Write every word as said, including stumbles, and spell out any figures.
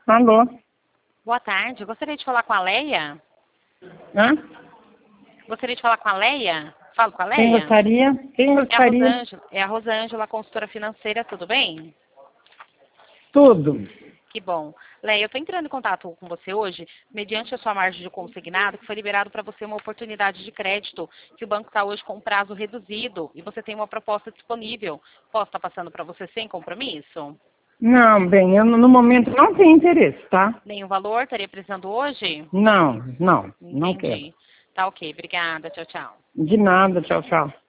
Alô? Boa tarde. Gostaria de falar com a Leia? Hã? Gostaria de falar com a Leia? Falo com a Leia? Quem gostaria? Quem É a gostaria? Rosângela, é a Rosângela, consultora financeira, tudo bem? Tudo. Que bom. Leia, eu estou entrando em contato com você hoje, mediante a sua margem de consignado, que foi liberado para você uma oportunidade de crédito, que o banco está hoje com um prazo reduzido e você tem uma proposta disponível. Posso estar passando para você sem compromisso? Não, bem, eu no momento não tenho interesse, tá? Nenhum valor? Estaria precisando hoje? Não, não, não quero. Entendi. Tá ok. Obrigada. Tchau, tchau. De nada, tchau, tchau.